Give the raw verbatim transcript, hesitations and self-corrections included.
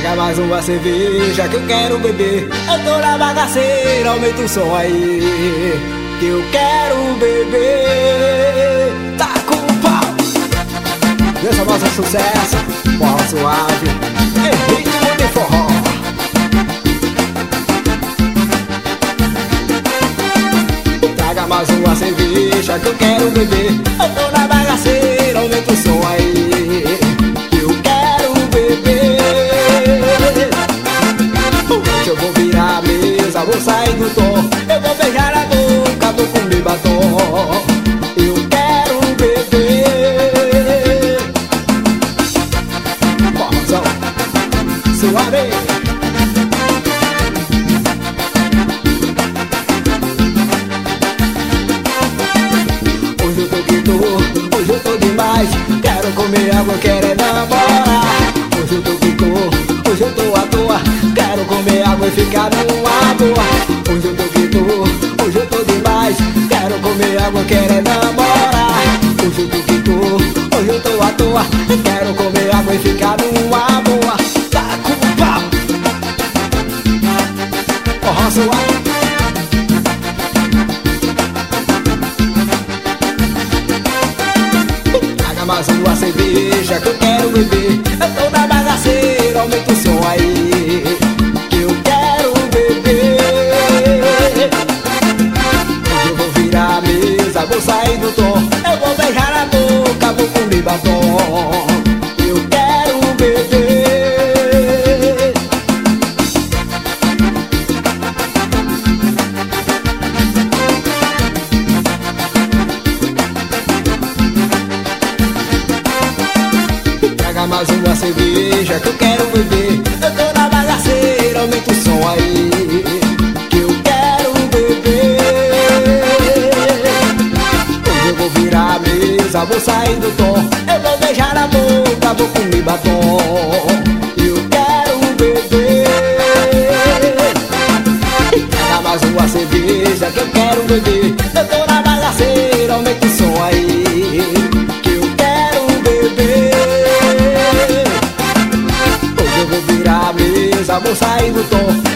Traga mais uma cerveja que eu quero beber. Eu tô na bagaceira, aumenta o som aí, que eu quero beber. Tá com o pau. Essa voz é sucesso, forró suave, é ritmo de forró. Traga mais uma cerveja que eu quero beber. Eu tô na bagaceira, aumenta o som aí, que eu quero beber. Hoje eu vou virar a mesa, vou sair do tom. Eu vou beijar a boca, vou comer batom. Eu quero beber. Forrozão suave. Hoje eu tô que tô, hoje eu tô demais. Quero comer água, quero é namorar. Hoje eu tô que tô, hoje eu tô à toa. Quero comer água e ficar numa boa. Hoje eu tô que tô, hoje eu tô demais. Quero comer água, quero é namorar. Hoje eu tô que tô, hoje eu tô à toa. Quero comer água e ficar numa boa. Tá com o pau. Forró suave. Mais uma cerveja que eu quero beber. Eu tô na bagaceira, aumenta o som aí, que eu quero beber. Hoje eu vou virar a mesa, vou sair do tom. Eu vou beijar a boca, vou comer batom. Eu quero beber. Traga mais uma cerveja que eu quero beber. Eu tô na bagaceira, aumenta o som aí, que eu quero beber. Hoje eu vou virar a mesa, vou sair do tom. Eu vou beijar a boca, vou comer batom. Eu quero beber. Traga mais uma cerveja que eu quero beber. Eu tô na bagaceira, aumenta o som aí, que eu quero beber. Hoje eu vou virar a mesa, vou sair do tom.